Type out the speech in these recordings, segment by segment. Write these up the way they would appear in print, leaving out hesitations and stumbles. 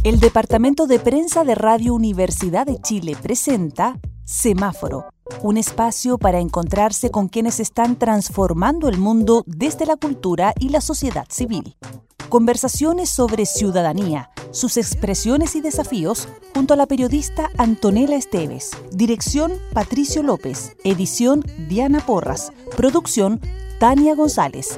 El Departamento de Prensa de Radio Universidad de Chile presenta Semáforo, un espacio para encontrarse con quienes están transformando el mundo desde la cultura y la sociedad civil. Conversaciones sobre ciudadanía, sus expresiones y desafíos, junto a la periodista Antonella Esteves. Dirección Patricio López. Edición Diana Porras. Producción Tania González.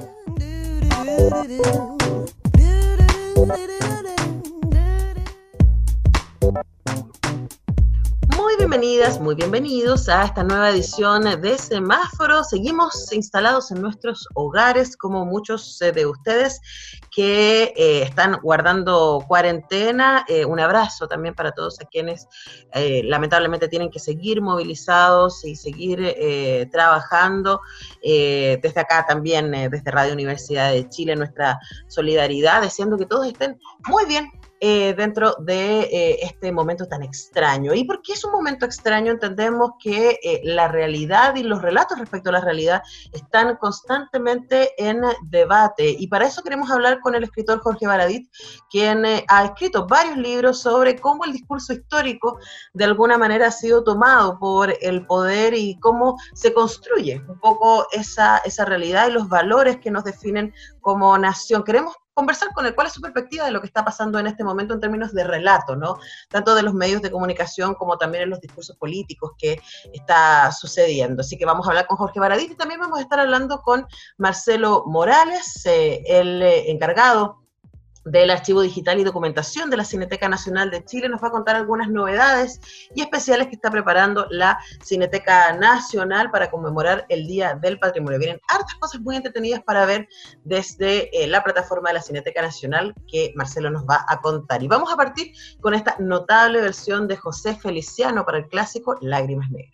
Muy bienvenidas, muy bienvenidos a esta nueva edición de Semáforo. Seguimos instalados en nuestros hogares, como muchos de ustedes que están guardando cuarentena. Un abrazo también para todos a quienes lamentablemente tienen que seguir movilizados y seguir trabajando. Desde acá también, desde Radio Universidad de Chile, nuestra solidaridad, deseando que todos estén muy bien dentro de este momento tan extraño. ¿Y por qué es un momento extraño? Entendemos que la realidad y los relatos respecto a la realidad están constantemente en debate, y para eso queremos hablar con el escritor Jorge Baradit, quien ha escrito varios libros sobre cómo el discurso histórico de alguna manera ha sido tomado por el poder y cómo se construye un poco esa realidad y los valores que nos definen como nación. Queremos conversar con él, cuál es su perspectiva de lo que está pasando en este momento en términos de relato, ¿no? Tanto de los medios de comunicación como también en los discursos políticos que está sucediendo. Así que vamos a hablar con Jorge Baradit y también vamos a estar hablando con Marcelo Morales, el encargado del Archivo Digital y Documentación de la Cineteca Nacional de Chile. Nos va a contar algunas novedades y especiales que está preparando la Cineteca Nacional para conmemorar el Día del Patrimonio. Vienen hartas cosas muy entretenidas para ver desde la plataforma de la Cineteca Nacional que Marcelo nos va a contar. Y vamos a partir con esta notable versión de José Feliciano para el clásico Lágrimas Negras.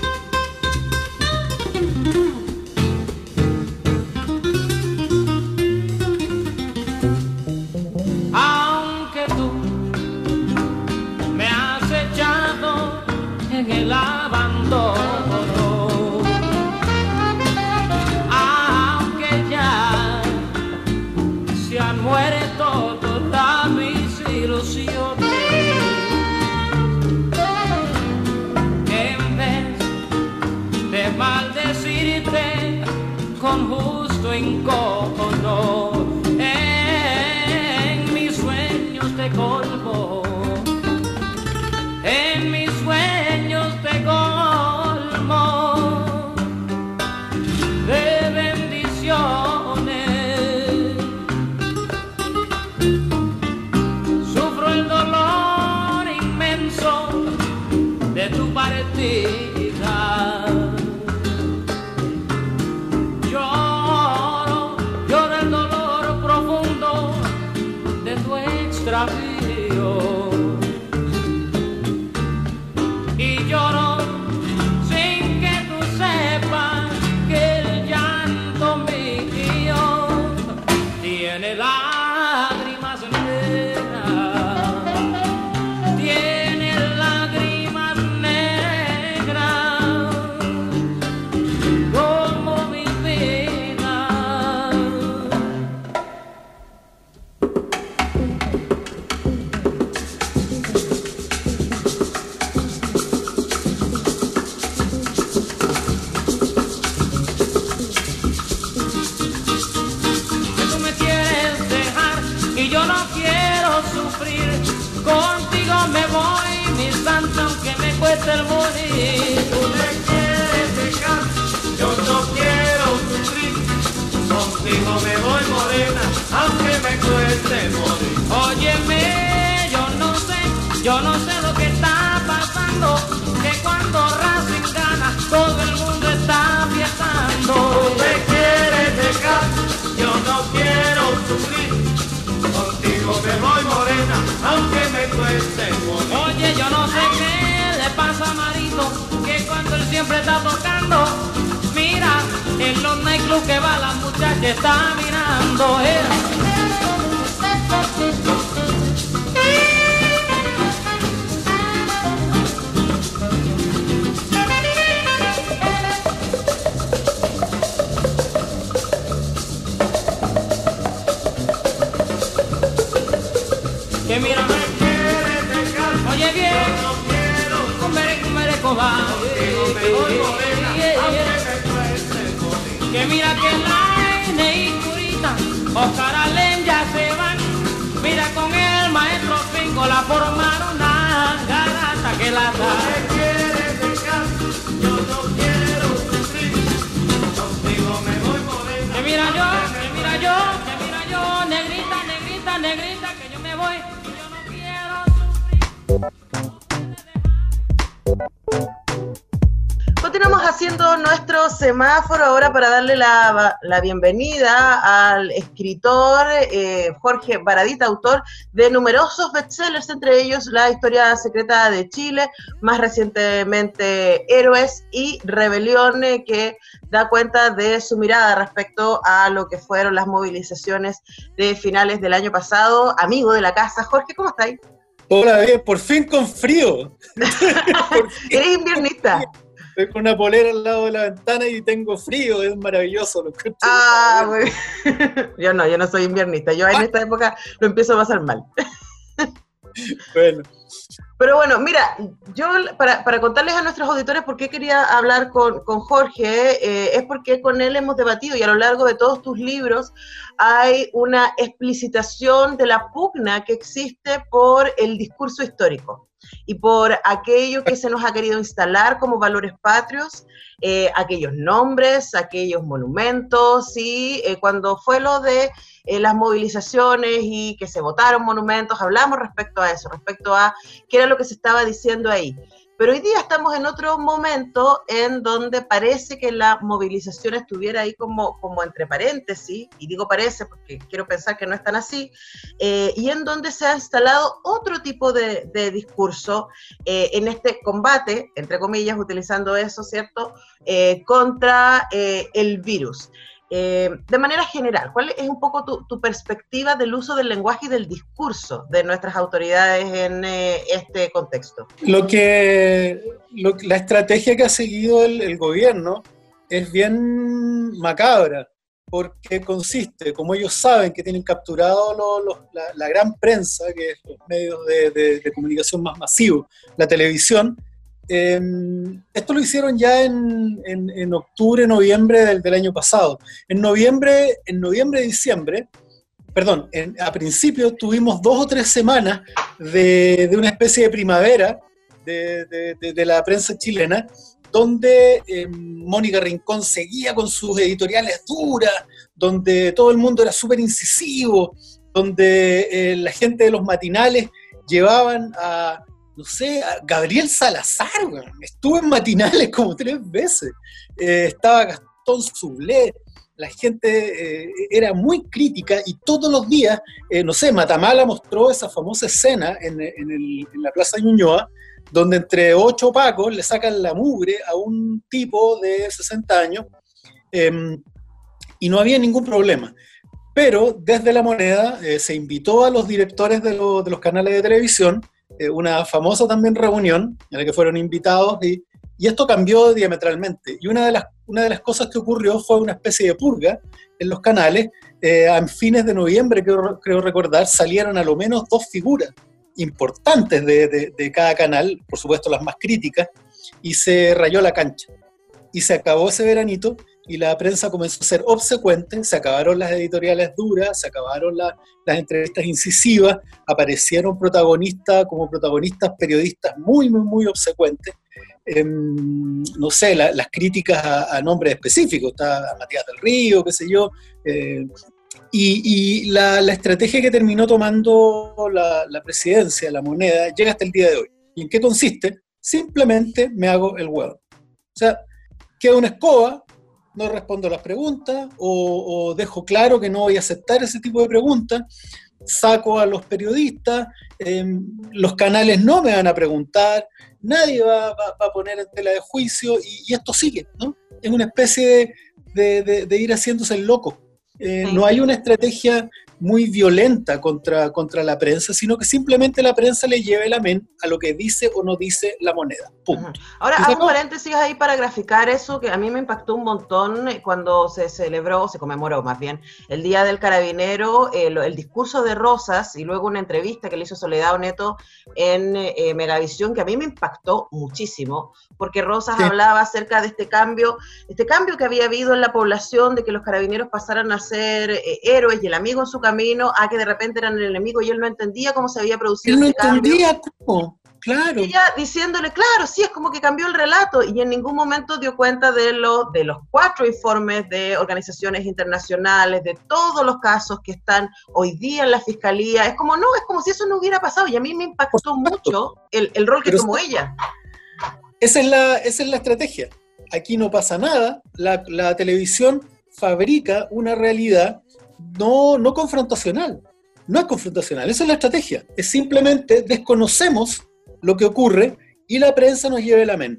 El abandono, aunque ya se han muerto todas mis ilusiones, en vez de maldecirte con justo encono, en mis sueños te colmo, en mis sueños te colmo de bendiciones. Sufro el dolor inmenso de tu partida. Lloro el dolor profundo de tu extravío. Lloro sin que tú sepas que el llanto mío tiene lágrimas negras, tiene lágrimas negras como mi vida. Contigo me voy, mi santa, aunque me cueste el morir. Tú me quieres dejar, yo no quiero sufrir. Contigo me voy, morena, aunque me cueste morir. Óyeme, yo no sé lo que está pasando, que cuando Racing gana, todo el mundo está fiestando. Tú me quieres dejar, yo no quiero sufrir. Contigo me voy, morena, aunque me cueste morir. Oye, yo no sé qué le pasa a Marito, que cuando él siempre está tocando, mira, en los nightclubs que va la muchacha está mirando. que mírame que oye bien, yo no quiero cumere coba. contigo me voy morena, aunque me cueste morir. Que mira que la N y Curita, Oscar Alem ya se van. Mira con el maestro Pingo la formaron una garata que la No da. me quieres dejar, yo no quiero sufrir, contigo me voy morena. Que mira yo, negrita, negrita, negrita, que yo me voy, que yo no quiero sufrir. Continuamos haciendo nuestro semáforo ahora para darle la bienvenida al escritor Jorge Baradit, autor de numerosos bestsellers, entre ellos La historia secreta de Chile, más recientemente Héroes y Rebelión, que da cuenta de su mirada respecto a lo que fueron las movilizaciones de finales del año pasado. Amigo de la casa, Jorge, ¿cómo estáis? Hola, bien, por fin con frío. Eres inviernista. Estoy con una polera al lado de la ventana y tengo frío, es maravilloso. Lo encuentro. Ah, muy bien. Yo no soy inviernista. Yo en esta época lo empiezo a pasar mal. Bueno. Pero bueno, mira, yo para contarles a nuestros auditores por qué quería hablar con Jorge, es porque con él hemos debatido y a lo largo de todos tus libros hay una explicitación de la pugna que existe por el discurso histórico y por aquello que se nos ha querido instalar como valores patrios, aquellos nombres, aquellos monumentos, y cuando fue lo de las movilizaciones y que se votaron monumentos, hablamos respecto a eso, respecto a qué era lo que se estaba diciendo ahí. Pero hoy día estamos en otro momento en donde parece que la movilización estuviera ahí como entre paréntesis, y digo parece porque quiero pensar que no es tan así, y en donde se ha instalado otro tipo de discurso en este combate, entre comillas, utilizando eso, ¿cierto?, contra el virus. De manera general, ¿cuál es un poco tu perspectiva del uso del lenguaje y del discurso de nuestras autoridades en este contexto? La estrategia que ha seguido el gobierno es bien macabra, porque consiste, como ellos saben que tienen capturado la gran prensa, que es los medios de comunicación más masivos, la televisión. Esto lo hicieron ya en octubre, noviembre del año pasado. En noviembre, diciembre, perdón, a principio tuvimos 2 o 3 semanas de una especie de primavera de la prensa chilena, donde Mónica Rincón seguía con sus editoriales duras, donde todo el mundo era súper incisivo, donde la gente de los matinales llevaban a Gabriel Salazar, estuvo en matinales como 3 veces, estaba Gastón Sublet, la gente era muy crítica y todos los días, Matamala mostró esa famosa escena en la Plaza Ñuñoa, donde entre 8 pacos le sacan la mugre a un tipo de 60 años y no había ningún problema. Pero desde La Moneda se invitó a los directores de los canales de televisión, una famosa también reunión en la que fueron invitados y esto cambió diametralmente. Y una de las cosas que ocurrió fue una especie de purga en los canales. A fines de noviembre, creo recordar, salieron a lo menos 2 figuras importantes de cada canal, por supuesto las más críticas, y se rayó la cancha. Y se acabó ese veranito y la prensa comenzó a ser obsecuente, se acabaron las editoriales duras, se acabaron las entrevistas incisivas, aparecieron protagonistas periodistas muy, muy, muy obsecuentes. Las críticas a nombres específicos, está a Matías del Río, qué sé yo, y la estrategia que terminó tomando la presidencia, La Moneda, llega hasta el día de hoy. ¿Y en qué consiste? Simplemente me hago el huevo. O sea, queda una escoba, no respondo las preguntas, o dejo claro que no voy a aceptar ese tipo de preguntas, saco a los periodistas, los canales no me van a preguntar, nadie va a poner en tela de juicio, y esto sigue, ¿no? Es una especie de ir haciéndose el loco. No hay una estrategia muy violenta contra la prensa, sino que simplemente la prensa le lleve el amén a lo que dice o no dice la moneda. Punto. Ahora, hago un paréntesis ahí para graficar eso, que a mí me impactó un montón cuando se conmemoró más bien, el Día del Carabinero, el discurso de Rosas y luego una entrevista que le hizo Soledad Oneto en Megavisión, que a mí me impactó muchísimo, porque Rosas hablaba acerca de este cambio que había habido en la población, de que los carabineros pasaran a ser héroes y el amigo en su camino, a que de repente eran el enemigo, y él no entendía cómo se había producido este cambio. Él no entendía cómo, claro. Y ella diciéndole, claro, sí, es como que cambió el relato, y en ningún momento dio cuenta de los 4 informes de organizaciones internacionales, de todos los casos que están hoy día en la fiscalía. Es como si eso no hubiera pasado, y a mí me impactó mucho el rol que tomó ella. Esa es la estrategia. Aquí no pasa nada, la televisión fabrica una realidad no confrontacional. No es confrontacional, esa es la estrategia. Es simplemente desconocemos lo que ocurre y la prensa nos lleva el amén.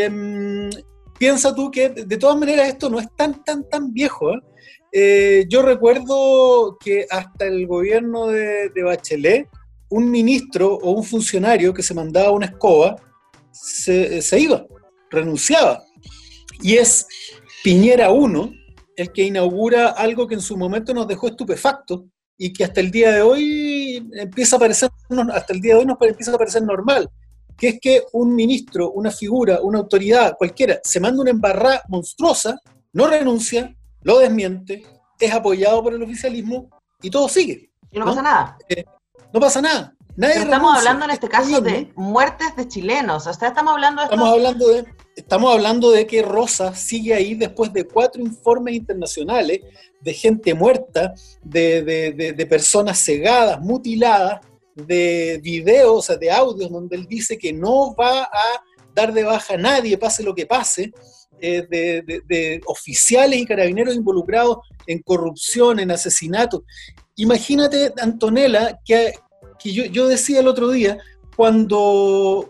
Piensa tú que de todas maneras esto no es tan viejo. Yo recuerdo que hasta el gobierno de Bachelet, un ministro o un funcionario que se mandaba una escoba se iba, renunciaba. Y es Piñera 1 el que inaugura algo que en su momento nos dejó estupefactos y que hasta el día de hoy nos empieza a parecer normal, que es que un ministro, una figura, una autoridad, cualquiera, se manda una embarrada monstruosa, no renuncia, lo desmiente, es apoyado por el oficialismo y todo sigue. Y no pasa nada. No pasa nada. Nadie Pero estamos renuncia. hablando en este caso de muertes de chilenos, o sea, estamos hablando de que Rosas sigue ahí después de 4 informes internacionales de gente muerta, de personas cegadas, mutiladas, de videos, o sea, de audios donde él dice que no va a dar de baja a nadie, pase lo que pase, de oficiales y carabineros involucrados en corrupción, en asesinatos. Imagínate, Antonella, que yo decía el otro día, cuando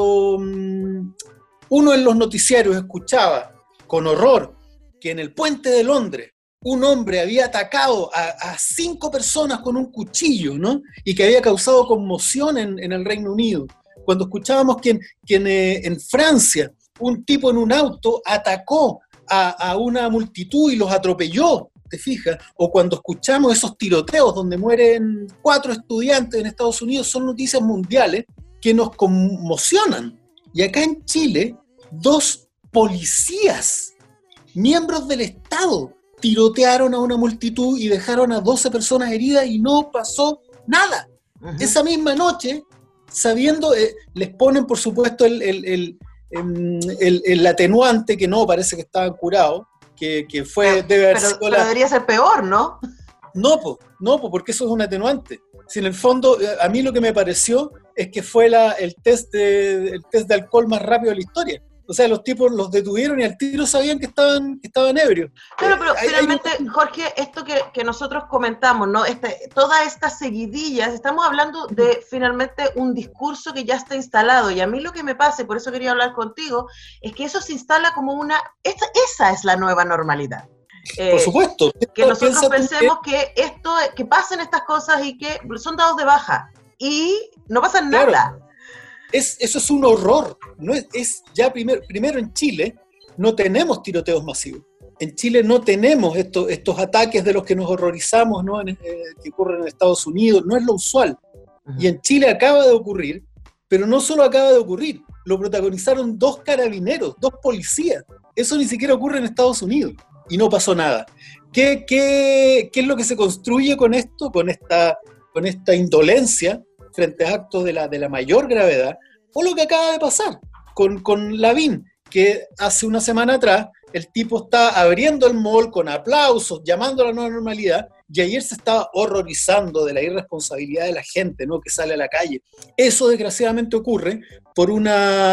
uno en los noticiarios escuchaba con horror que en el puente de Londres un hombre había atacado a 5 personas con un cuchillo, ¿no? Y que había causado conmoción en el Reino Unido. Cuando escuchábamos que en Francia un tipo en un auto atacó a una multitud y los atropelló, ¿te fijas? O cuando escuchamos esos tiroteos donde mueren 4 estudiantes en Estados Unidos, son noticias mundiales que nos conmocionan. Y acá en Chile, 2 policías, miembros del Estado, tirotearon a una multitud y dejaron a 12 personas heridas y no pasó nada. Uh-huh. Esa misma noche, sabiendo, les ponen por supuesto el atenuante que no, parece que estaban curados, que fue, debe haber sido pero debería ser peor, ¿no? No, porque eso es un atenuante. Si en el fondo, a mí lo que me pareció es que fue el test de alcohol más rápido de la historia. O sea, los tipos los detuvieron y al tiro sabían que estaban ebrios. Claro, pero finalmente, Jorge, esto que nosotros comentamos, ¿no? Todas estas seguidillas, estamos hablando de finalmente un discurso que ya está instalado, y a mí lo que me pasa, y por eso quería hablar contigo, es que eso se instala como esa es la nueva normalidad. Por supuesto. Que nosotros pensemos que pasen estas cosas y que son dados de baja, y no pasa nada. Claro. Eso es un horror. No es ya primero en Chile no tenemos tiroteos masivos. En Chile no tenemos estos ataques de los que nos horrorizamos, ¿no? Que ocurren en Estados Unidos. No es lo usual. Uh-huh. Y en Chile acaba de ocurrir, pero no solo acaba de ocurrir, lo protagonizaron 2 carabineros, 2 policías. Eso ni siquiera ocurre en Estados Unidos y no pasó nada. ¿Qué es lo que se construye con esto, con esta indolencia frente a actos de la mayor gravedad, o lo que acaba de pasar con Lavín, que hace una semana atrás el tipo está abriendo el mall con aplausos, llamando a la nueva normalidad, y ayer se estaba horrorizando de la irresponsabilidad de la gente, ¿no?, que sale a la calle. Eso desgraciadamente ocurre por un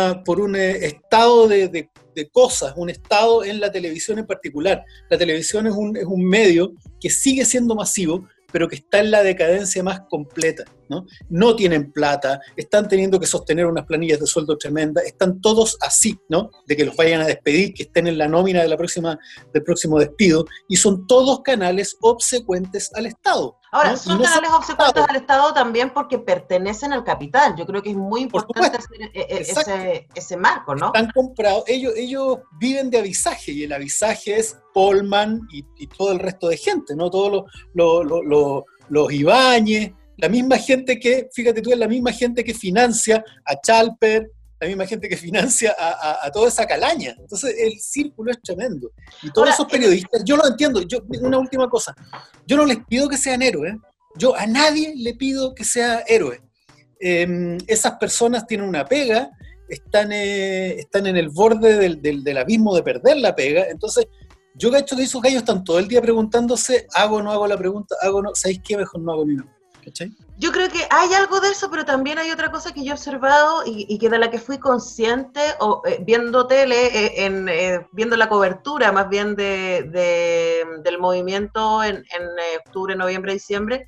estado de cosas, un estado en la televisión en particular. La televisión es un medio que sigue siendo masivo, pero que está en la decadencia más completa. ¿no? No tienen plata, están teniendo que sostener unas planillas de sueldo tremendas, están todos así, ¿no? De que los vayan a despedir, que estén en la nómina de del próximo despido, y son todos canales obsecuentes al Estado. Ahora, ¿no? son canales obsecuentes al Estado también porque pertenecen al capital. Yo creo que es muy importante hacer ese marco, ¿no? Están comprados, ellos viven de avisaje, y el avisaje es Polman y todo el resto de gente, ¿no? Todos los Ibáñez, la misma gente que, fíjate tú, es la misma gente que financia a Chalper, la misma gente que financia a toda esa calaña. Entonces el círculo es tremendo. Y todos esos periodistas, yo lo entiendo, una última cosa, yo no les pido que sean héroes, yo a nadie le pido que sea héroe. Esas personas tienen una pega, están en el borde del abismo de perder la pega, entonces yo cacho que esos gallos están todo el día preguntándose, hago o no hago la pregunta, hago o no, ¿sabéis qué? Mejor no hago ni una. ¿Cachai? Yo creo que hay algo de eso, pero también hay otra cosa que yo he observado y que de la que fui consciente viendo tele, viendo la cobertura más bien del movimiento en octubre, noviembre, diciembre,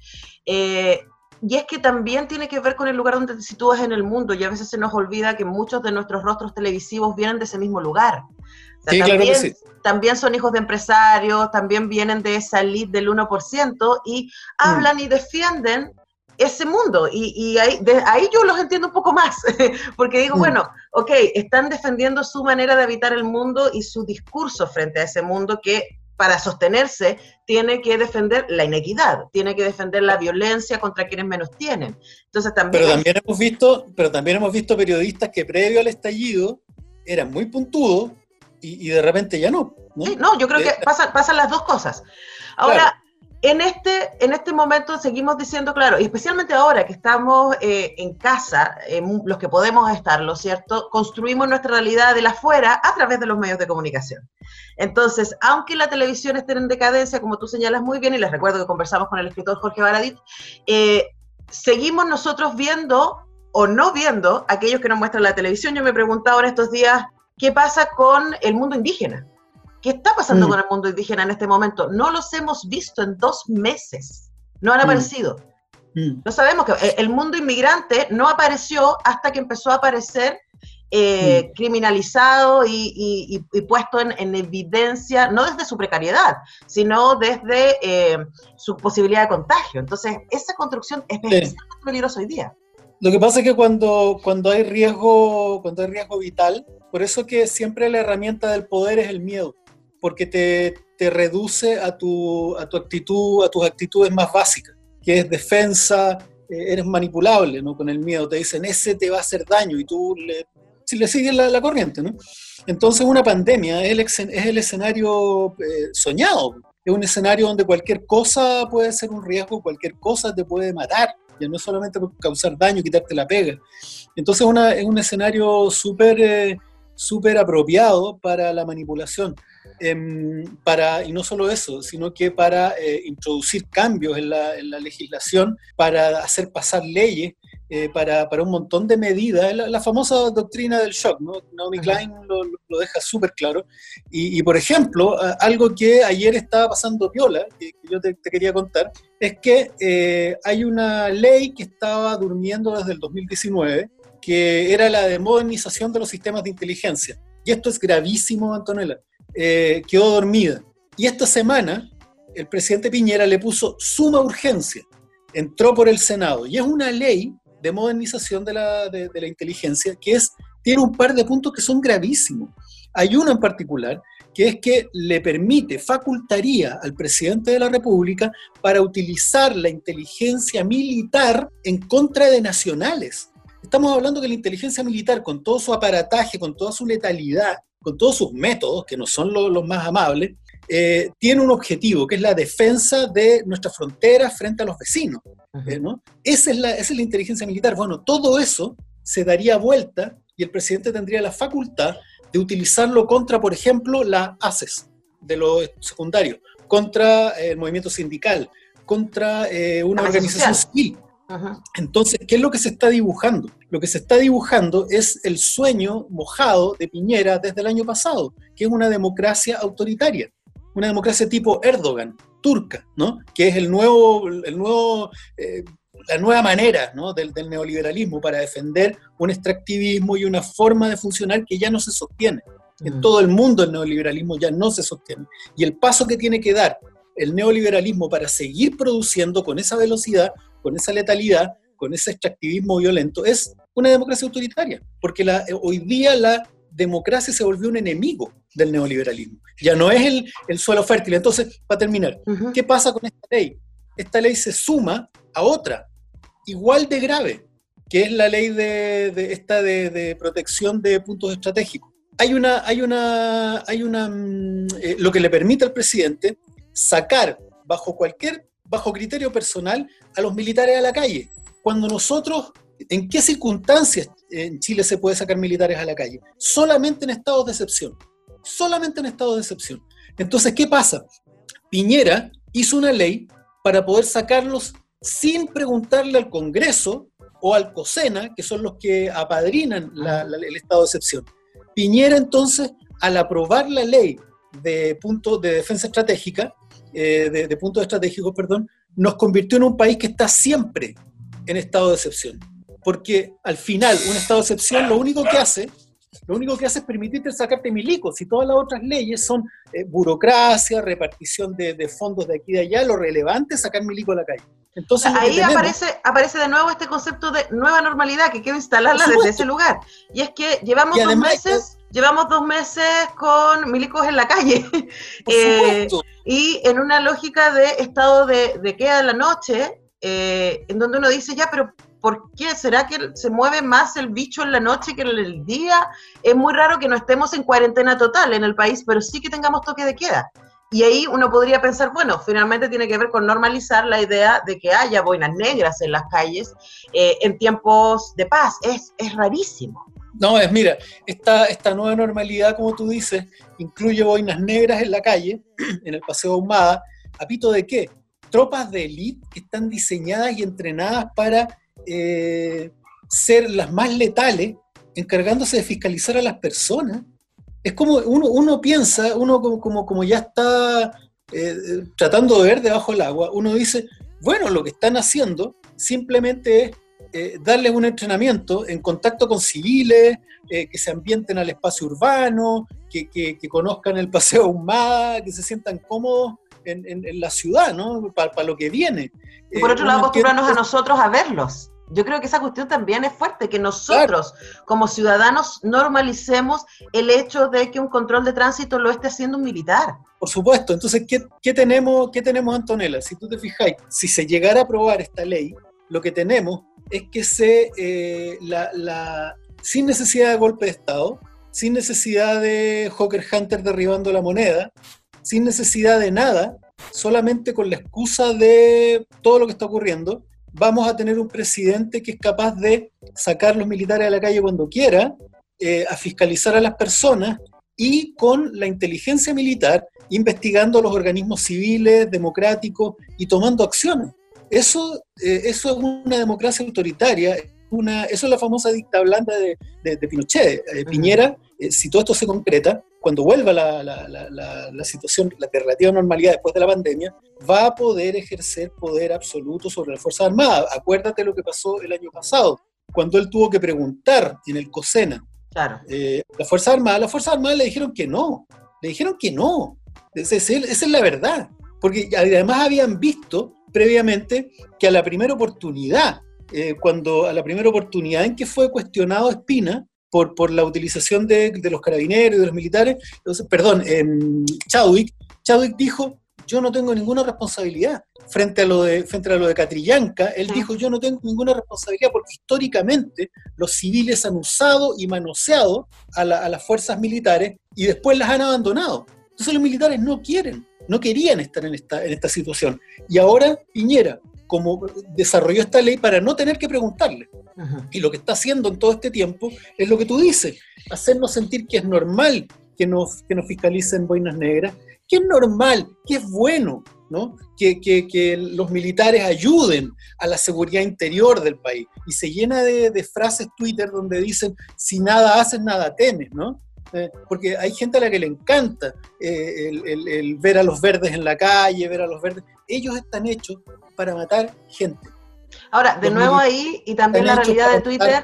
y es que también tiene que ver con el lugar donde te sitúas en el mundo, y a veces se nos olvida que muchos de nuestros rostros televisivos vienen de ese mismo lugar. O sea, sí, también, claro que sí. También son hijos de empresarios, también vienen de esa elite del 1% y hablan y defienden ese mundo, y ahí yo los entiendo un poco más, porque digo, bueno, ok, están defendiendo su manera de habitar el mundo y su discurso frente a ese mundo que para sostenerse tiene que defender la inequidad, tiene que defender la violencia contra quienes menos tienen. Entonces también... Pero también hemos visto periodistas que previo al estallido eran muy puntudos y de repente ya no. Sí, no, yo creo que pasan las dos cosas. Ahora... Claro. En este momento seguimos diciendo, claro, y especialmente ahora que estamos en casa, los que podemos estarlo, ¿cierto? Construimos nuestra realidad de la afuera a través de los medios de comunicación. Entonces, aunque la televisión esté en decadencia, como tú señalas muy bien, y les recuerdo que conversamos con el escritor Jorge Baradit, seguimos nosotros viendo o no viendo aquellos que nos muestran la televisión. Yo me he preguntado en estos días, ¿qué pasa con el mundo indígena? ¿Qué está pasando con el mundo indígena en este momento? No los hemos visto en 2 meses. No han aparecido. No sabemos que el mundo inmigrante no apareció hasta que empezó a aparecer criminalizado y puesto en evidencia, no desde su precariedad, sino desde su posibilidad de contagio. Entonces, esa construcción es especialmente peligrosa hoy día. Lo que pasa es que cuando hay riesgo vital, por eso que siempre la herramienta del poder es el miedo, porque te reduce a tu actitud, a tus actitudes más básicas, que es defensa, eres manipulable, ¿no? Con el miedo te dicen, ese te va a hacer daño, y tú le sigues la corriente, ¿no? Entonces una pandemia es el escenario soñado, es un escenario donde cualquier cosa puede ser un riesgo, cualquier cosa te puede matar, ya no es solamente por causar daño, quitarte la pega. Entonces es un escenario súper apropiado para la manipulación. Y no solo eso, sino que para introducir cambios en la legislación, para hacer pasar leyes, para un montón de medidas, la famosa doctrina del shock, ¿no? Naomi Klein lo deja súper claro, y por ejemplo, algo que ayer estaba pasando piola, que yo te quería contar, es que hay una ley que estaba durmiendo desde el 2019, que era la de modernización de los sistemas de inteligencia, y esto es gravísimo, Antonella. Quedó dormida. Y esta semana el presidente Piñera le puso suma urgencia, entró por el Senado, y es una ley de modernización de la inteligencia que tiene un par de puntos que son gravísimos. Hay uno en particular que es que le facultaría al presidente de la República para utilizar la inteligencia militar en contra de nacionales. Estamos hablando que la inteligencia militar, con todo su aparataje, con toda su letalidad, con todos sus métodos, que no son los más amables, tiene un objetivo, que es la defensa de nuestras fronteras frente a los vecinos, ¿no? Esa es la inteligencia militar. Bueno, todo eso se daría vuelta y el presidente tendría la facultad de utilizarlo contra, por ejemplo, la ACES de los secundarios, contra el movimiento sindical, contra una organización civil. Entonces, ¿qué es lo que se está dibujando? Lo que se está dibujando es el sueño mojado de Piñera desde el año pasado, que es una democracia autoritaria, una democracia tipo Erdogan, turca, ¿no? Que es el nuevo la nueva manera, ¿no?, del neoliberalismo para defender un extractivismo y una forma de funcionar que ya no se sostiene. En todo el mundo el neoliberalismo ya no se sostiene. Y el paso que tiene que dar el neoliberalismo para seguir produciendo con esa velocidad, con esa letalidad, con ese extractivismo violento, es una democracia autoritaria. Porque hoy día la democracia se volvió un enemigo del neoliberalismo. Ya no es el suelo fértil. Entonces, para terminar, ¿qué pasa con esta ley? Esta ley se suma a otra, igual de grave, que es la ley de protección de puntos estratégicos. Lo que le permite al presidente sacar bajo criterio personal a los militares a la calle. Cuando nosotros, ¿en qué circunstancias en Chile se puede sacar militares a la calle? Solamente en estados de excepción. Solamente en estados de excepción. Entonces, ¿qué pasa? Piñera hizo una ley para poder sacarlos sin preguntarle al Congreso o al COSENA, que son los que apadrinan el estado de excepción. Piñera, entonces, al aprobar la ley de defensa estratégica, de puntos estratégicos, nos convirtió en un país que está siempre en estado de excepción. Porque al final, un estado de excepción lo único que hace es permitirte sacarte milicos, y todas las otras leyes son burocracia, repartición de fondos de aquí y de allá. Lo relevante es sacar milico a la calle. Entonces, ahí aparece de nuevo este concepto de nueva normalidad que quiero instalarla desde ese lugar. Y es que llevamos 2 meses con milicos en la calle. Y en una lógica de estado de queda de la noche, en donde uno dice, ya, pero ¿por qué? ¿Será que se mueve más el bicho en la noche que en el día? Es muy raro que no estemos en cuarentena total en el país, pero sí que tengamos toque de queda. Y ahí uno podría pensar, bueno, finalmente tiene que ver con normalizar la idea de que haya boinas negras en las calles en tiempos de paz. Es rarísimo. No, mira, esta nueva normalidad, como tú dices, incluye boinas negras en la calle, en el Paseo Ahumada. ¿A pito de qué? Tropas de élite que están diseñadas y entrenadas para ser las más letales, encargándose de fiscalizar a las personas. Es como uno piensa, como ya está tratando de ver debajo del agua, uno dice, bueno, lo que están haciendo simplemente es darles un entrenamiento en contacto con civiles, que se ambienten al espacio urbano, que conozcan el Paseo Ahumada, que se sientan cómodos en la ciudad, ¿no? Para lo que viene. Y por otro lado, acostumbrarnos a nosotros a verlos. Yo creo que esa cuestión también es fuerte, que nosotros, como ciudadanos, normalicemos el hecho de que un control de tránsito lo esté haciendo un militar. Por supuesto. Entonces, ¿qué tenemos, Antonella? Si tú te fijas, si se llegara a aprobar esta ley, lo que tenemos es que sin necesidad de golpe de Estado, sin necesidad de Hawker Hunter derribando la moneda, sin necesidad de nada, solamente con la excusa de todo lo que está ocurriendo, vamos a tener un presidente que es capaz de sacar los militares a la calle cuando quiera, a fiscalizar a las personas y con la inteligencia militar investigando a los organismos civiles, democráticos y tomando acciones. Eso es una democracia autoritaria, eso es la famosa dicta blanda de Pinochet. Piñera, si todo esto se concreta, cuando vuelva la situación, la relativa normalidad después de la pandemia, va a poder ejercer poder absoluto sobre las Fuerzas Armadas. Acuérdate lo que pasó el año pasado, cuando él tuvo que preguntar en el COSENA. Claro. Las Fuerzas Armadas le dijeron que no. Esa es la verdad. Porque además habían visto previamente que a la primera oportunidad en que fue cuestionado Espina por la utilización de los carabineros y de los militares, Chadwick dijo, yo no tengo ninguna responsabilidad. Frente a lo de Catrillanca, él dijo, yo no tengo ninguna responsabilidad porque históricamente los civiles han usado y manoseado a las fuerzas militares y después las han abandonado. Entonces los militares no querían estar en esta situación. Y ahora Piñera, como desarrolló esta ley para no tener que preguntarle. Y lo que está haciendo en todo este tiempo es lo que tú dices, hacernos sentir que es normal que nos fiscalicen boinas negras, que es normal, que es bueno, ¿no? Que los militares ayuden a la seguridad interior del país. Y se llena de frases Twitter donde dicen, si nada haces, nada temes, ¿no? Porque hay gente a la que le encanta el ver a los verdes en la calle, ver a los verdes. Ellos están hechos para matar gente. Ahora, de nuevo ahí, y también la realidad de Twitter.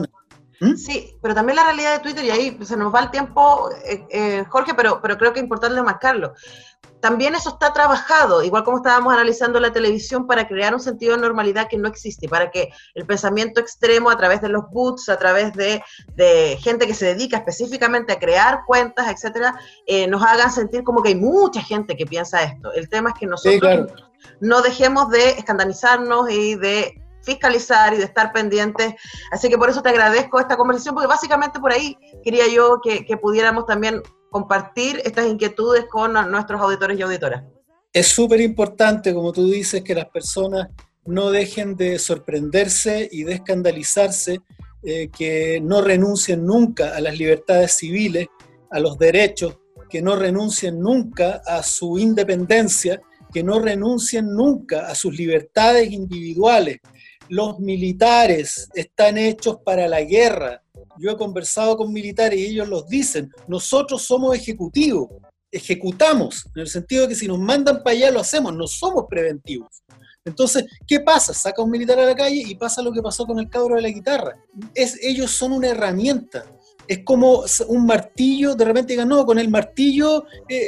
Sí, pero también la realidad de Twitter, y ahí se nos va el tiempo, Jorge, pero creo que es importante marcarlo. También eso está trabajado, igual como estábamos analizando la televisión, para crear un sentido de normalidad que no existe, para que el pensamiento extremo a través de los bots, a través de gente que se dedica específicamente a crear cuentas, etcétera, nos hagan sentir como que hay mucha gente que piensa esto. El tema es que nosotros no dejemos de escandalizarnos y de fiscalizar y de estar pendientes. Así que por eso te agradezco esta conversación, porque básicamente por ahí quería yo que pudiéramos también compartir estas inquietudes con nuestros auditores y auditoras. Es súper importante, como tú dices, que las personas no dejen de sorprenderse y de escandalizarse, que no renuncien nunca a las libertades civiles, a los derechos, que no renuncien nunca a su independencia, que no renuncien nunca a sus libertades individuales. Los militares están hechos para la guerra. Yo he conversado con militares y ellos los dicen, nosotros somos ejecutivos, ejecutamos, en el sentido de que si nos mandan para allá lo hacemos, no somos preventivos. Entonces, ¿qué pasa? Saca un militar a la calle y pasa lo que pasó con el cabro de la guitarra. Ellos son una herramienta, es como un martillo, de repente digan, no, con el martillo,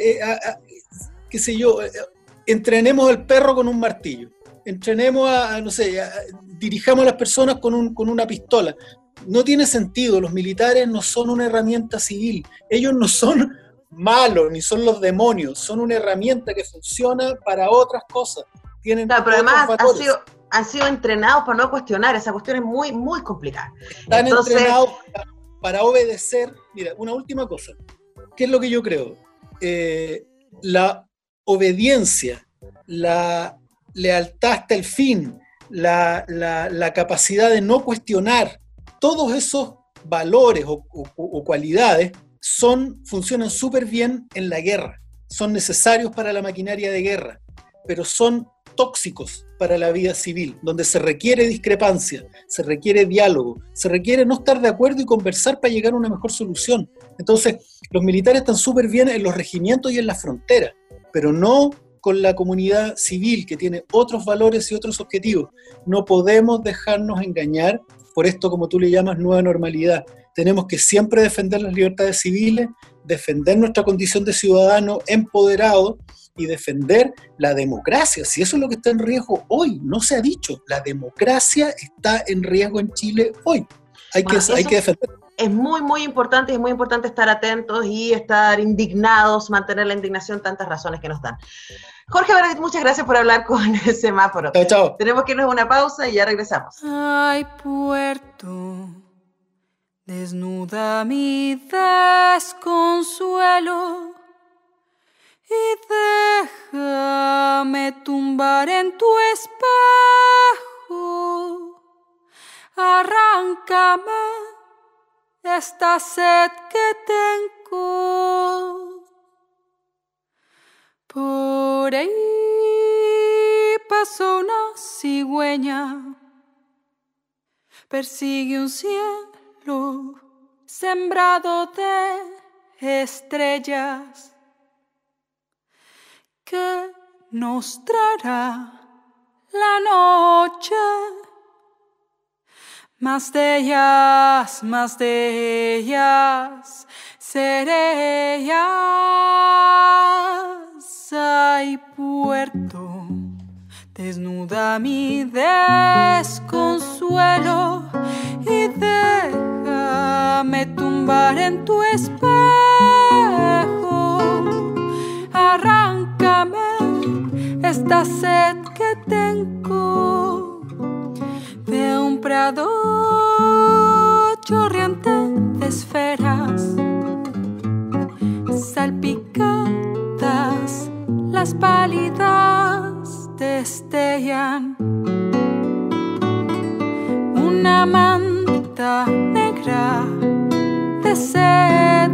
qué sé yo, entrenemos al perro con un martillo, entrenemos dirijamos a las personas con una pistola. No tiene sentido, los militares no son una herramienta civil, ellos no son malos, ni son los demonios, son una herramienta que funciona para otras cosas. Tienen pero además han sido entrenados para no cuestionar, esa cuestión es muy, muy complicada. Están entrenados para obedecer. Mira, una última cosa, ¿qué es lo que yo creo? La obediencia, la lealtad hasta el fin, la capacidad de no cuestionar, todos esos valores o cualidades funcionan súper bien en la guerra, son necesarios para la maquinaria de guerra, pero son tóxicos para la vida civil, donde se requiere discrepancia, se requiere diálogo, se requiere no estar de acuerdo y conversar para llegar a una mejor solución. Entonces, los militares están súper bien en los regimientos y en las fronteras, pero no con la comunidad civil, que tiene otros valores y otros objetivos. No podemos dejarnos engañar por esto, como tú le llamas, nueva normalidad. Tenemos que siempre defender las libertades civiles, defender nuestra condición de ciudadano empoderado y defender la democracia. Si eso es lo que está en riesgo hoy, no se ha dicho, la democracia está en riesgo en Chile hoy. Hay que defender. Es muy, muy importante, es muy importante estar atentos y estar indignados, mantener la indignación, tantas razones que nos dan. Jorge Baradit, muchas gracias por hablar con el Semáforo. Chao, chao. Tenemos que irnos a una pausa y ya regresamos. Ay, puerto, desnuda mi desconsuelo y déjame tumbar en tu espejo. Arráncame esta sed que tengo. Por ahí pasó una cigüeña, persigue un cielo sembrado de estrellas que nos traerá la noche. Más de ellas seré ellas. Ay, puerto, desnuda mi desconsuelo y déjame tumbar en tu espejo. Arráncame esta sed que tengo de un prado chorreante de esferas salpicadas, las pálidas destellan. Una manta negra de seda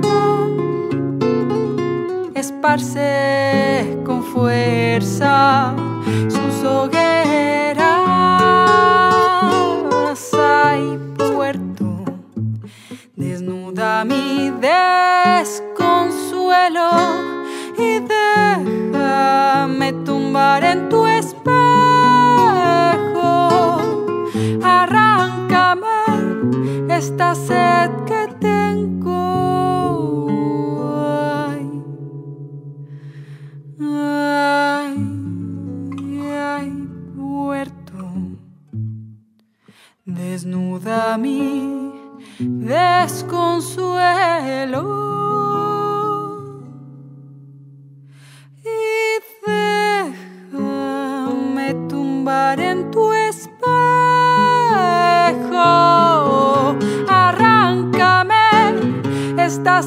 esparce con fuerza sus hogueras. Ay, puerto, desnuda mi desconsuelo y déjame tumbar en tu espejo. esta sed que tengo. Ay, ay, puerto, desnuda mi desconsuelo. En tu espejo, arráncame esta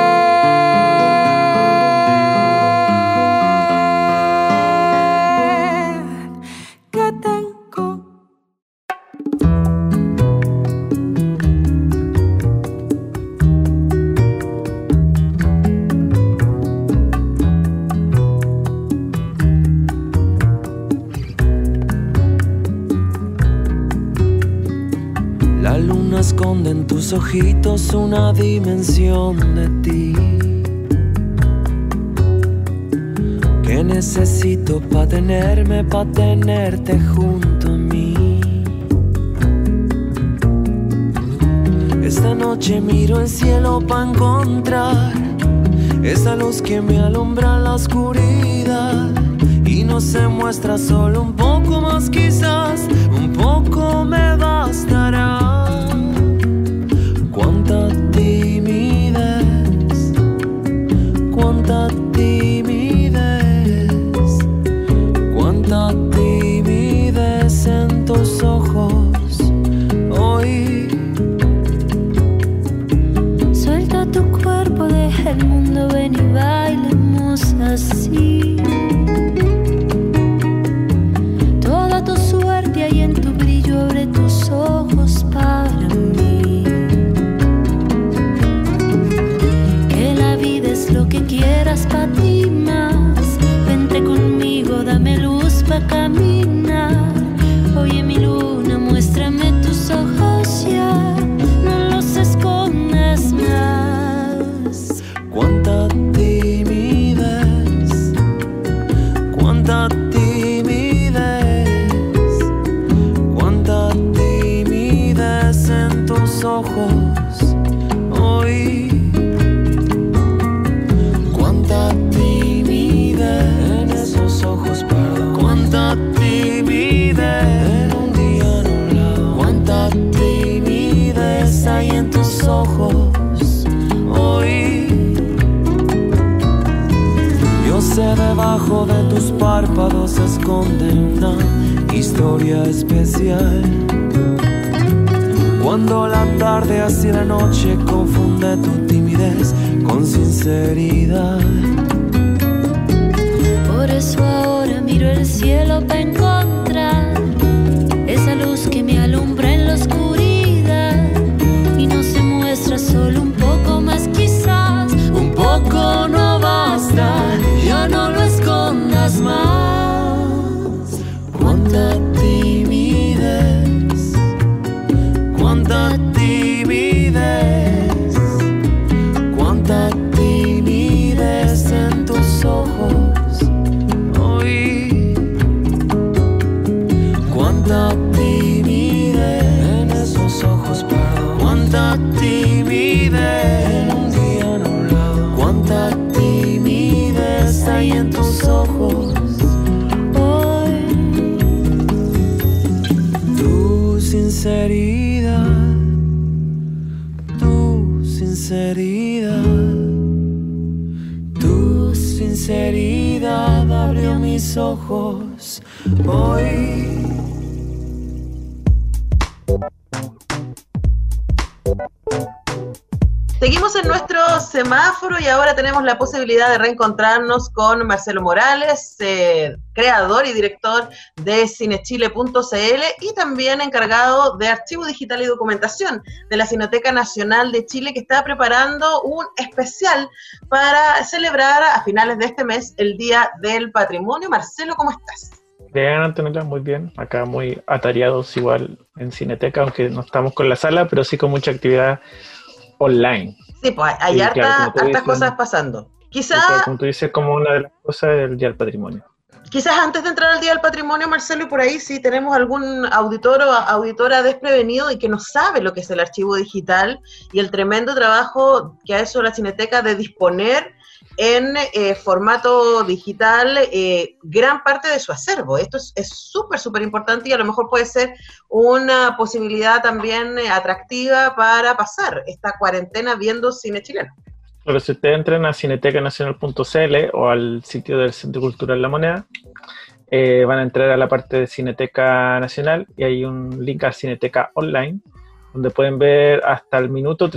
sed que tengo. Esconde en tus ojitos una dimensión de ti que necesito pa' tenerte junto a mí. Esta noche miro el cielo pa' encontrar esa luz que me alumbra en la oscuridad y no se muestra, solo un poco más quizás, un poco me bastará. Cuánta timidez, cuánta timidez, cuánta timidez en tus ojos hoy. Suelta tu cuerpo, deja el mundo, ven y bailemos así. Toda tu suerte hay en tu brillo, abre tus ojos para mí. Lo que quieras pa' ti más, vente conmigo, dame luz pa' caminar. Oye mi luna, muéstrame tus ojos ya, no los escondas más. Cuánta timidez, cuánta timidez, cuánta timidez en tus ojos hoy. Cuánta timidez en esos ojos, perdón. Cuánta timidez en un día nublado. Cuánta timidez hay en tus ojos hoy. Yo sé debajo de tus párpados se esconde una historia especial. Cuando la tarde hacia la noche confunde tu timidez con sinceridad. Por eso ahora miro el cielo para encontrar esa luz que me alumbra en la oscuridad y no se muestra, solo un poco más quizás, un poco no basta, ya no lo escondas más. Cuánta timidez, cuánta timidez, cuánta timidez en tus ojos hoy. Cuánta timidez en esos ojos, perdón. Cuánta timidez en un día nublado. Cuánta timidez hay en tus ojos hoy. Tu sinceridad, tu sinceridad, tu sinceridad abrió mis ojos hoy. Seguimos en nuestro semáforo y ahora tenemos la posibilidad de reencontrarnos con Marcelo Morales, creador y director de cinechile.cl y también encargado de Archivo Digital y Documentación de la Cineteca Nacional de Chile, que está preparando un especial para celebrar a finales de este mes el Día del Patrimonio. Marcelo, ¿cómo estás? Bien, Antonella, muy bien. Acá muy atareados igual en Cineteca, aunque no estamos con la sala, pero sí con mucha actividad online. Sí, pues hay hartas cosas pasando. Quizá, como tú dices, como una de las cosas del Día del Patrimonio. Quizás antes de entrar al Día del Patrimonio, Marcelo, y por ahí si tenemos algún auditor o auditora desprevenido y que no sabe lo que es el archivo digital y el tremendo trabajo que ha hecho la Cineteca de disponer en formato digital gran parte de su acervo. Esto es súper, súper importante y a lo mejor puede ser una posibilidad también atractiva para pasar esta cuarentena viendo cine chileno. Pero si ustedes entran a cinetecanacional.cl o al sitio del Centro Cultural La Moneda, van a entrar a la parte de Cineteca Nacional y hay un link a Cineteca Online, donde pueden ver hasta el minuto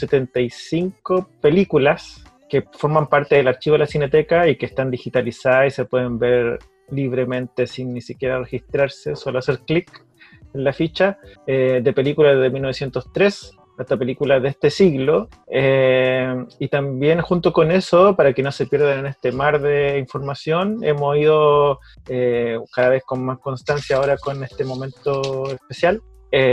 375 películas que forman parte del archivo de la Cineteca y que están digitalizadas y se pueden ver libremente sin ni siquiera registrarse, solo hacer clic en la ficha, de películas de 1903 hasta películas de este siglo, y también junto con eso, para que no se pierdan en este mar de información, hemos ido cada vez con más constancia ahora con este momento especial,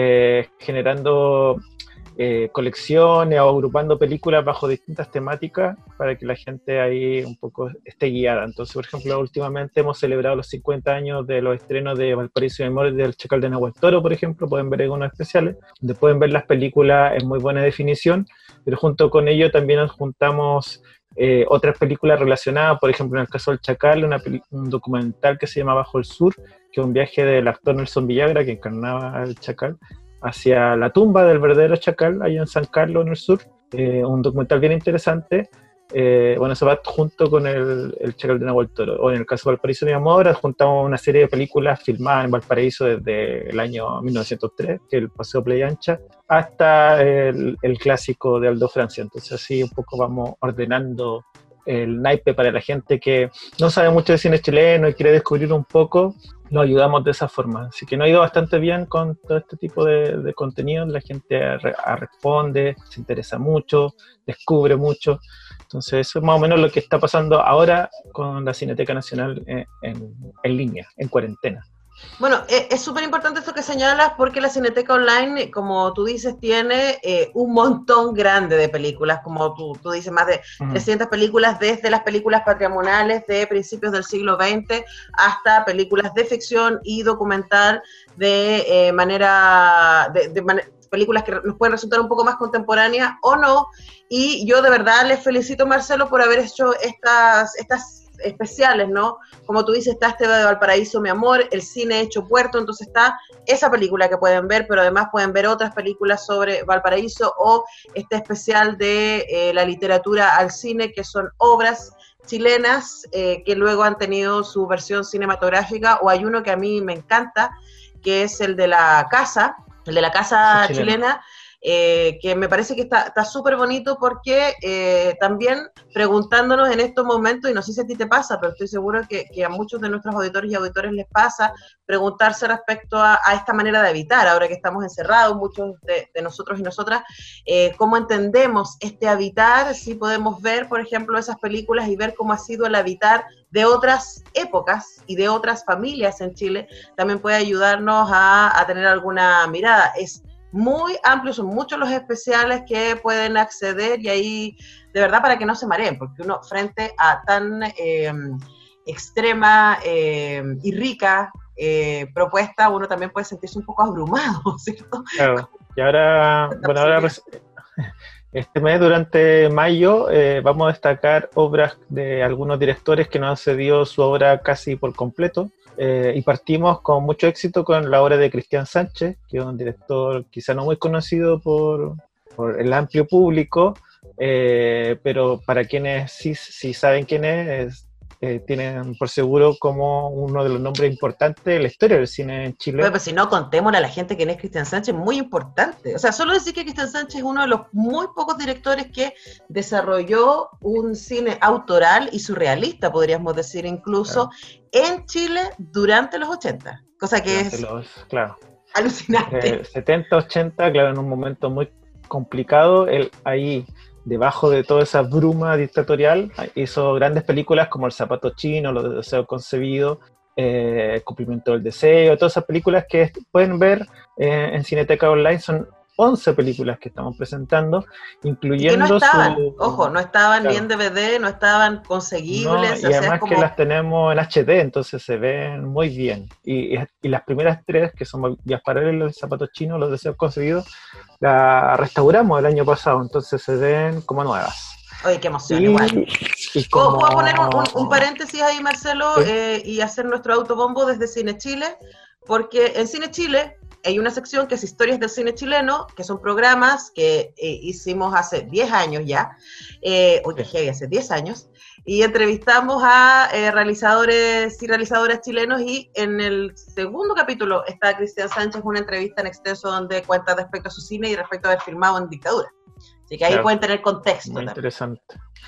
generando colecciones o agrupando películas bajo distintas temáticas para que la gente ahí un poco esté guiada. Entonces, por ejemplo, últimamente hemos celebrado los 50 años de los estrenos de Valparaíso y Memoria del Chacal de Nahuel Toro, por ejemplo. Pueden ver algunos especiales, donde pueden ver las películas en muy buena definición, pero junto con ello también nos juntamos otras películas relacionadas. Por ejemplo, en el caso del Chacal, un documental que se llama Bajo el Sur, que es un viaje del actor Nelson Villagra, que encarnaba al Chacal, hacia la tumba del verdadero Chacal, allá en San Carlos, en el sur. Un documental bien interesante. Bueno, eso va junto con el Chacal de Nahuel Toro. O en el caso de Valparaíso y Memoria, juntamos una serie de películas filmadas en Valparaíso desde el año 1903, que es el Paseo Playa Ancha, hasta el clásico de Aldo Francia. Entonces así un poco vamos ordenando el naipe para la gente que no sabe mucho de cine chileno y quiere descubrir un poco. Lo ayudamos de esa forma, así que nos ha ido bastante bien con todo este tipo de contenido. La gente responde, se interesa mucho, descubre mucho. Entonces eso es más o menos lo que está pasando ahora con la Cineteca Nacional en línea, en cuarentena. Bueno, es súper importante esto que señalas porque la Cineteca Online, como tú dices, tiene un montón grande de películas, como tú dices, más de 300 películas, desde las películas patrimoniales de principios del siglo XX hasta películas de ficción y documental de películas que nos pueden resultar un poco más contemporáneas o no, y yo de verdad les felicito, Marcelo, por haber hecho estas especiales, ¿no? Como tú dices, está este de Valparaíso, mi amor, el cine hecho puerto, entonces está esa película que pueden ver, pero además pueden ver otras películas sobre Valparaíso o este especial de la literatura al cine, que son obras chilenas que luego han tenido su versión cinematográfica, o hay uno que a mí me encanta, que es el de la casa chilena, que me parece que está súper bonito porque también preguntándonos en estos momentos, y no sé si a ti te pasa, pero estoy seguro que a muchos de nuestros auditores y auditores les pasa, preguntarse respecto a esta manera de habitar, ahora que estamos encerrados, muchos de nosotros y nosotras, cómo entendemos este habitar, si podemos ver, por ejemplo, esas películas y ver cómo ha sido el habitar de otras épocas y de otras familias en Chile, también puede ayudarnos a tener alguna mirada. Es muy amplio, son muchos los especiales que pueden acceder y ahí, de verdad, para que no se mareen, porque uno frente a tan extrema y rica propuesta, uno también puede sentirse un poco abrumado, ¿cierto? Claro, y ahora, bueno, este mes, durante mayo, vamos a destacar obras de algunos directores que nos han cedido su obra casi por completo. Y partimos con mucho éxito con la obra de Cristian Sánchez, que es un director quizá no muy conocido por el amplio público, pero para quienes sí saben quién es, tienen por seguro como uno de los nombres importantes de la historia del cine en Chile. Bueno, pues si no, contémosle a la gente quién es Cristian Sánchez, muy importante. O sea, solo decir que Cristian Sánchez es uno de los muy pocos directores que desarrolló un cine autoral y surrealista, podríamos decir incluso, en Chile durante los 80, cosa que alucinante. 70, 80, claro, en un momento muy complicado, él ahí, debajo de toda esa bruma dictatorial, hizo grandes películas como El zapato chino, Los deseos concebidos, Cumplimiento del deseo, todas esas películas que pueden ver en Cineteca Online, son 11 películas que estamos presentando, incluyendo que no estaban, su... no estaban Claro. ni en DVD, no estaban No, conseguibles, y o sea, además es como... que las tenemos en HD, entonces se ven muy bien. Y las primeras 3, que son Vías Paralelas, Zapatos Chinos, Los Deseos Concedidos, las restauramos el año pasado, entonces se ven como nuevas. Oye, qué emoción, Y, igual. y como... ¿Puedo poner un paréntesis ahí, Marcelo, Sí. y hacer nuestro autobombo desde Cine Chile? Porque en Cine Chile hay una sección que es Historias del Cine Chileno, que son programas que hicimos hace 10 años ya, hace 10 años, y entrevistamos a realizadores y realizadoras chilenos, y en el segundo capítulo está Cristian Sánchez, una entrevista en extenso donde cuenta respecto a su cine y respecto a haber filmado en dictadura. Así que ahí Claro. pueden tener contexto. Muy también. interesante.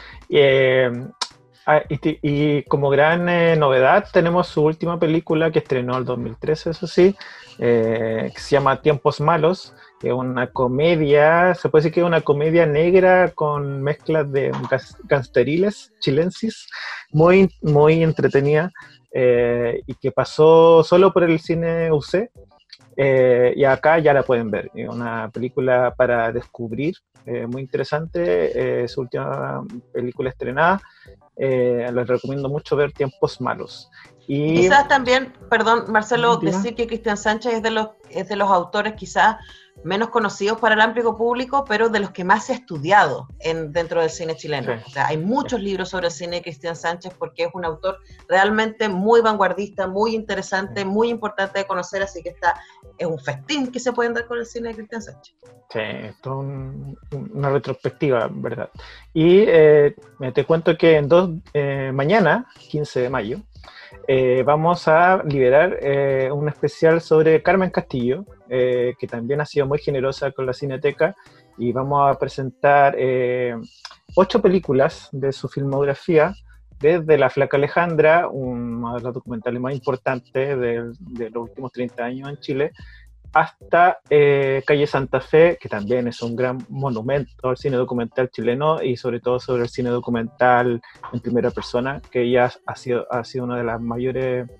Y como gran novedad tenemos su última película que estrenó el 2013, eso sí, que se llama Tiempos Malos, que es una comedia, se puede decir que es una comedia negra con mezclas de gangsteriles chilensis, muy, muy entretenida, y que pasó solo por el cine UC, y acá ya la pueden ver. Es una película para descubrir, muy interesante, su última película estrenada. Les recomiendo mucho ver Tiempos Malos. Y quizás también, perdón, Marcelo, Dime. decir que Cristian Sánchez es de los autores quizás menos conocidos para el amplio público, pero de los que más se ha estudiado dentro del cine chileno. Sí. O sea, hay muchos libros sobre el cine de Cristian Sánchez porque es un autor realmente muy vanguardista, muy interesante, muy importante de conocer, así que es un festín que se pueden dar con el cine de Cristian Sánchez. sí, esto es una retrospectiva, ¿verdad? Y te cuento que mañana, 15 de mayo, vamos a liberar un especial sobre Carmen Castillo, que también ha sido muy generosa con la Cineteca, y vamos a presentar 8 películas de su filmografía, desde La Flaca Alejandra, uno de los documentales más importantes de los últimos 30 años en Chile, hasta Calle Santa Fe, que también es un gran monumento al cine documental chileno, y sobre todo sobre el cine documental en primera persona, que ella ha sido una de las mayores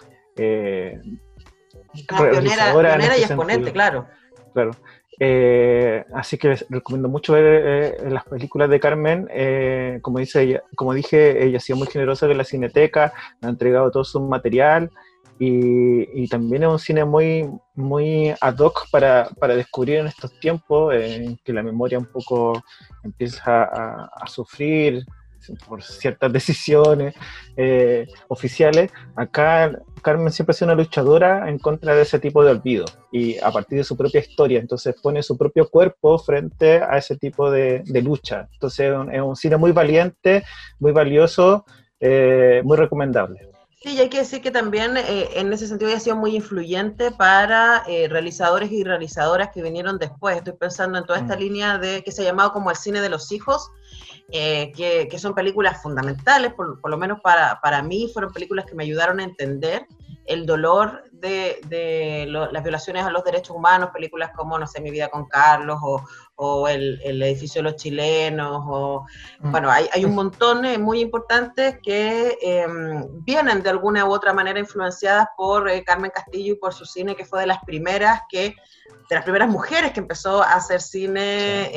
Pionera y este exponente, sentido. claro. Así que les recomiendo mucho ver las películas de Carmen. Como dije, ella ha sido muy generosa con la Cineteca, ha entregado todo su material, y también es un cine muy, muy ad hoc para descubrir en estos tiempos en que la memoria un poco empieza a sufrir por ciertas decisiones oficiales. Acá Carmen siempre ha sido una luchadora en contra de ese tipo de olvido, y a partir de su propia historia, entonces pone su propio cuerpo frente a ese tipo de lucha. Entonces es un cine muy valiente, muy valioso, muy recomendable. Sí, y hay que decir que también en ese sentido ella ha sido muy influyente para realizadores y realizadoras que vinieron después. Estoy pensando en toda esta línea que se ha llamado como el cine de los hijos, que son películas fundamentales, por lo menos para mí, fueron películas que me ayudaron a entender el dolor de las violaciones a los derechos humanos, películas como, no sé, Mi vida con Carlos, o el edificio de los chilenos, bueno, hay un montón muy importantes que vienen de alguna u otra manera influenciadas por Carmen Castillo y por su cine, que fue de las primeras mujeres que empezó a hacer cine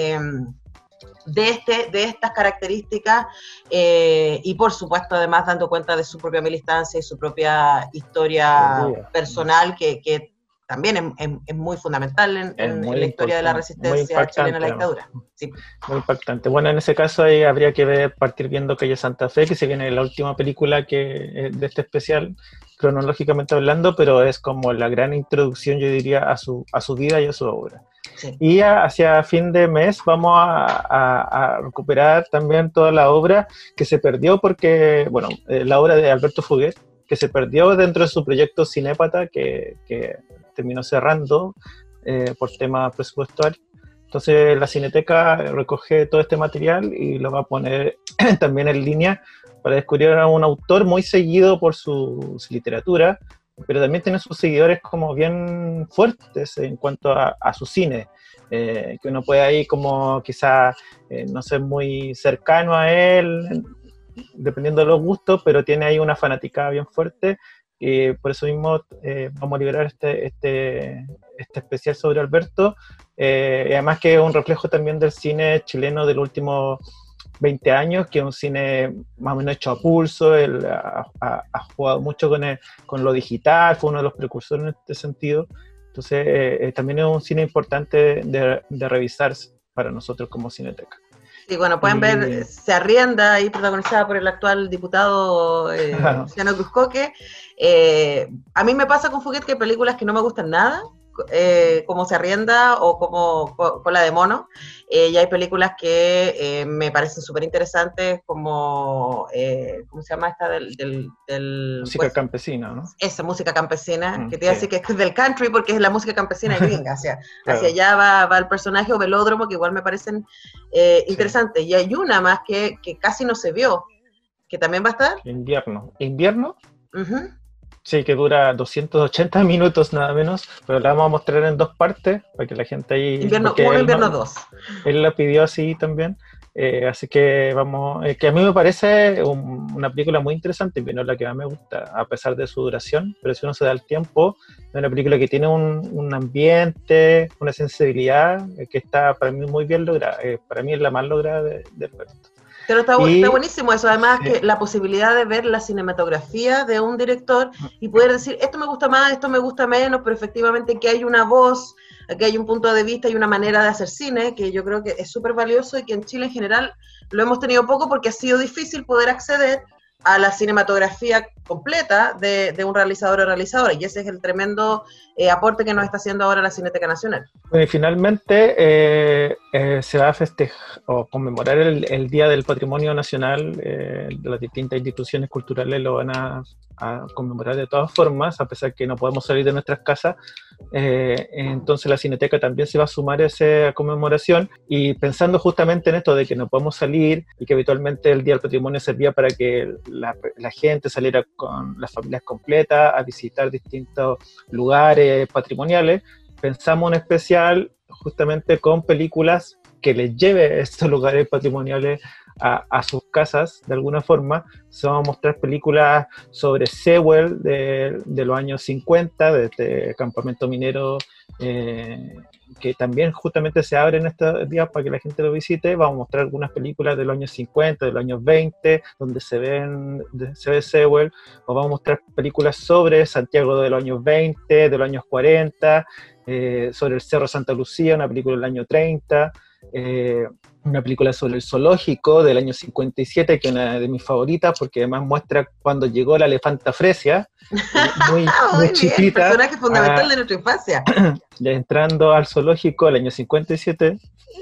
de estas características, y por supuesto además dando cuenta de su propia militancia y su propia historia personal, que también es muy fundamental en la historia de la resistencia chilena a la dictadura. Sí. Muy impactante. Bueno, en ese caso ahí habría que partir viendo Calle Santa Fe, que se viene la última película de este especial, cronológicamente hablando, pero es como la gran introducción, yo diría, a su vida y a su obra. Sí. Y hacia fin de mes vamos a recuperar también toda la obra que se perdió porque, bueno, la obra de Alberto Fuguet, que se perdió dentro de su proyecto Cinépata, que terminó cerrando por temas presupuestarios. Entonces la Cineteca recoge todo este material y lo va a poner también en línea para descubrir a un autor muy seguido por su literatura, pero también tiene sus seguidores como bien fuertes en cuanto a su cine, que uno puede ahí como quizá no ser muy cercano a él, dependiendo de los gustos, pero tiene ahí una fanaticada bien fuerte, y por eso mismo vamos a liberar este especial sobre Alberto, Y además que es un reflejo también del cine chileno del último 20 años, que es un cine más o menos hecho a pulso. Él ha jugado mucho con lo digital, fue uno de los precursores en este sentido. Entonces, también es un cine importante de revisar para nosotros como Cineteca. Sí, bueno, pueden ver, Se arrienda, ahí protagonizada por el actual diputado Luciano Cruzcoque. A mí me pasa con Fouquet que hay películas que no me gustan nada, como Se arrienda o como Cola de mono, y hay películas que me parecen súper interesantes, como, ¿cómo se llama esta? Música campesina, ¿no? Esa, Música campesina, que te iba a decir que es del country porque es la música campesina gringa, hacia allá va el personaje, o Velódromo, que igual me parecen interesantes, y hay una más que casi no se vio, que también va a estar. ¿Invierno? Uh-huh. Sí, que dura 280 minutos nada menos, pero la vamos a mostrar en 2 partes para que la gente ahí... Invierno 1, Invierno 2. Él la pidió así también, así que vamos... que a mí me parece una película muy interesante, y no es la que más me gusta, a pesar de su duración, pero si uno se da el tiempo, es una película que tiene un ambiente, una sensibilidad que está para mí muy bien lograda. Para mí es la más lograda del proyecto. Pero está buenísimo eso, además que la posibilidad de ver la cinematografía de un director y poder decir, esto me gusta más, esto me gusta menos, pero efectivamente que hay una voz, que hay un punto de vista y una manera de hacer cine, que yo creo que es súper valioso y que en Chile en general lo hemos tenido poco porque ha sido difícil poder acceder a la cinematografía completa de un realizador o realizadora, y ese es el tremendo aporte que nos está haciendo ahora la Cineteca Nacional. Bueno, y finalmente se va a festejar o conmemorar el Día del Patrimonio Nacional. Las distintas instituciones culturales lo van a conmemorar de todas formas, a pesar que no podemos salir de nuestras casas. Entonces la Cineteca también se va a sumar a esa conmemoración, y pensando justamente en esto de que no podemos salir y que habitualmente el Día del Patrimonio servía para que la gente saliera con las familias completas a visitar distintos lugares patrimoniales, pensamos en especial justamente con películas que les lleve estos lugares patrimoniales a sus casas de alguna forma. Se van a mostrar películas sobre Sewell de los años 50, de este campamento minero que también justamente se abre en estos días para que la gente lo visite. Vamos a mostrar algunas películas de los años 50, de los años 20, donde se ve Sewell, o vamos a mostrar películas sobre Santiago de los años 20, de los años 40, sobre el Cerro Santa Lucía, una película del año 30, una película sobre el zoológico del año 57, que es una de mis favoritas, porque además muestra cuando llegó la elefanta Fresia, muy chiquita, personaje fundamental de nuestra infancia. Entrando al zoológico del año 57.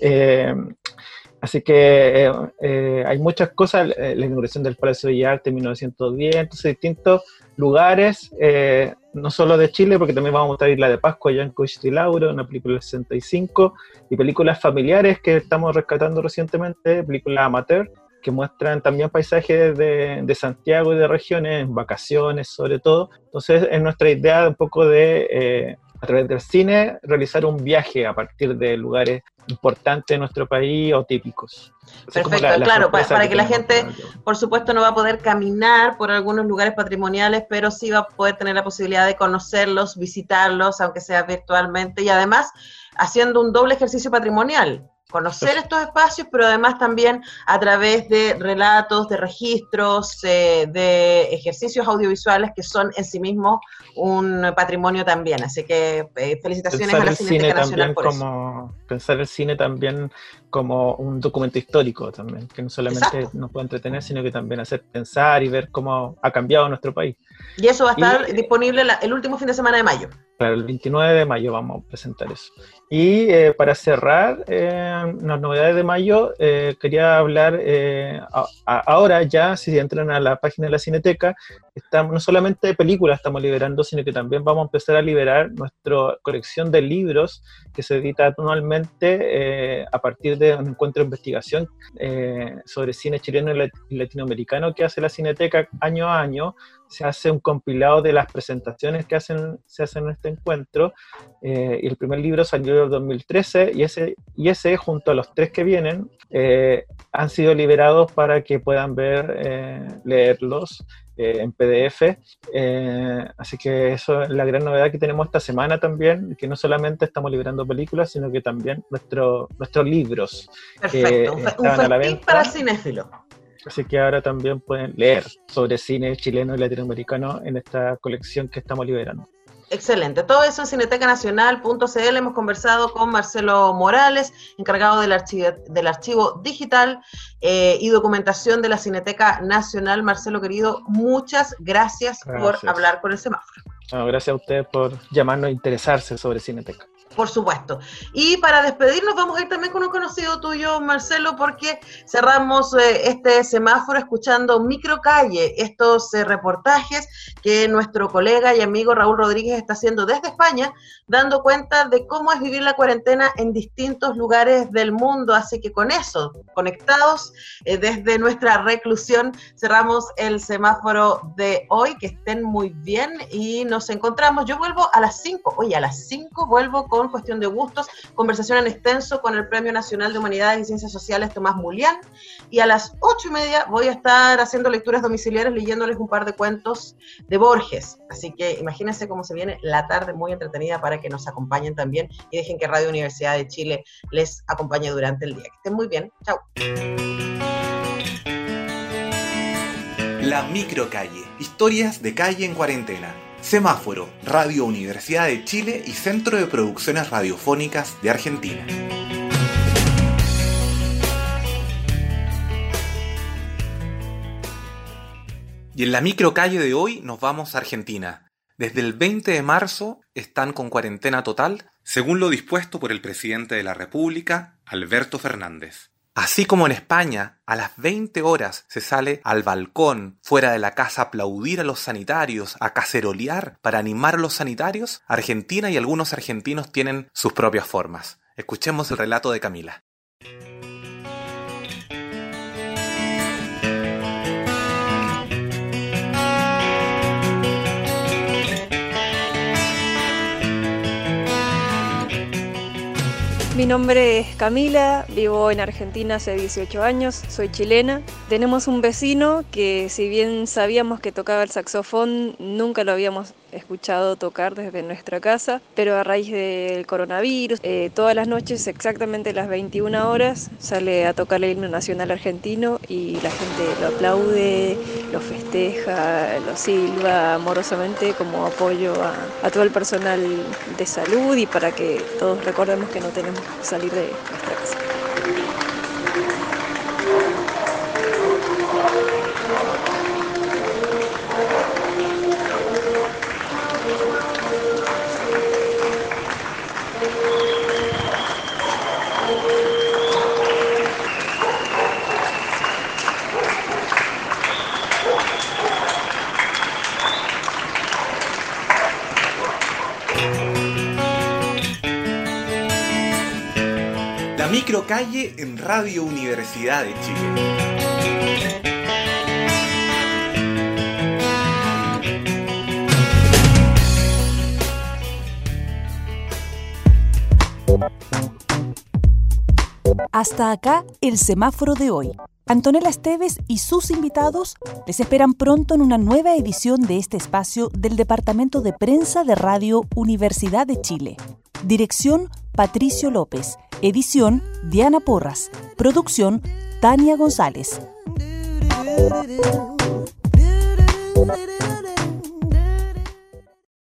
Así que hay muchas cosas, la inauguración del Palacio de Bellas Artes en 1910, entonces distintos lugares, no solo de Chile, porque también vamos a mostrar Isla de Pascua, allá en Coixtilauro, una película del 65, y películas familiares que estamos rescatando recientemente, películas amateur, que muestran también paisajes de Santiago y de regiones, en vacaciones sobre todo. Entonces es nuestra idea un poco de, a través del cine, realizar un viaje a partir de lugares importantes de nuestro país o típicos. Perfecto, claro, para que la gente, por supuesto, no va a poder caminar por algunos lugares patrimoniales, pero sí va a poder tener la posibilidad de conocerlos, visitarlos, aunque sea virtualmente, y además haciendo un doble ejercicio patrimonial. Conocer estos espacios, pero además también a través de relatos, de registros, de ejercicios audiovisuales que son en sí mismos un patrimonio también. Así que felicitaciones a la Cineteca Nacional por eso. Pensar el cine también como un documento histórico también, que no solamente nos puede entretener, sino que también hacer pensar y ver cómo ha cambiado nuestro país. Y eso va a estar disponible el último fin de semana de mayo. Para el 29 de mayo vamos a presentar eso. Y para cerrar las novedades de mayo, quería hablar ahora ya, si entran a la página de la Cineteca, no solamente de películas estamos liberando, sino que también vamos a empezar a liberar nuestra colección de libros que se edita anualmente a partir de un encuentro de investigación sobre cine chileno y latinoamericano que hace la Cineteca año a año. Se hace un compilado de las presentaciones que se hacen en este encuentro, y el primer libro salió en 2013, y ese junto a los 3 que vienen han sido liberados para que puedan leerlos. en PDF, así que eso es la gran novedad que tenemos esta semana también, que no solamente estamos liberando películas, sino que también nuestros libros. Perfecto, un festín para cinéfilo. Así que ahora también pueden leer sobre cine chileno y latinoamericano en esta colección que estamos liberando. Excelente. Todo eso en cinetecanacional.cl. Hemos conversado con Marcelo Morales, encargado del archivo digital y documentación de la Cineteca Nacional. Marcelo, querido, muchas gracias por hablar con el semáforo. No, gracias a ustedes por llamarnos a interesarse sobre Cineteca. Por supuesto. Y para despedirnos vamos a ir también con un conocido tuyo, Marcelo, porque cerramos este semáforo escuchando Microcalle, estos reportajes que nuestro colega y amigo Raúl Rodríguez está haciendo desde España, dando cuenta de cómo es vivir la cuarentena en distintos lugares del mundo. Así que con eso, conectados desde nuestra reclusión, cerramos el semáforo de hoy. Que estén muy bien y nos encontramos. Yo vuelvo a las 5. Oye, a las 5 vuelvo con Cuestión de Gustos, conversación en extenso con el Premio Nacional de Humanidades y Ciencias Sociales Tomás Mulián, y a las 8:30 voy a estar haciendo lecturas domiciliares leyéndoles un par de cuentos de Borges, así que imagínense cómo se viene la tarde muy entretenida para que nos acompañen también y dejen que Radio Universidad de Chile les acompañe durante el día. Que estén muy bien, chao. La Microcalle, historias de calle en cuarentena. Semáforo, Radio Universidad de Chile y Centro de Producciones Radiofónicas de Argentina. Y en la microcalle de hoy nos vamos a Argentina. Desde el 20 de marzo están con cuarentena total, según lo dispuesto por el presidente de la República, Alberto Fernández. Así como en España, a las 20 horas se sale al balcón, fuera de la casa, a aplaudir a los sanitarios, a cacerolear para animar a los sanitarios, Argentina y algunos argentinos tienen sus propias formas. Escuchemos el relato de Camila. Mi nombre es Camila, vivo en Argentina hace 18 años, soy chilena. Tenemos un vecino que, si bien sabíamos que tocaba el saxofón, nunca lo habíamos escuchado tocar desde nuestra casa, pero a raíz del coronavirus, todas las noches, exactamente a las 21 horas, sale a tocar el himno nacional argentino y la gente lo aplaude, lo festeja, lo silba amorosamente como apoyo a todo el personal de salud y para que todos recordemos que no tenemos que salir de nuestra casa. La microcalle en Radio Universidad de Chile. Hasta acá el semáforo de hoy. Antonella Esteves y sus invitados les esperan pronto en una nueva edición de este espacio del Departamento de Prensa de Radio Universidad de Chile. Dirección: Patricio López. Edición: Diana Porras. Producción: Tania González.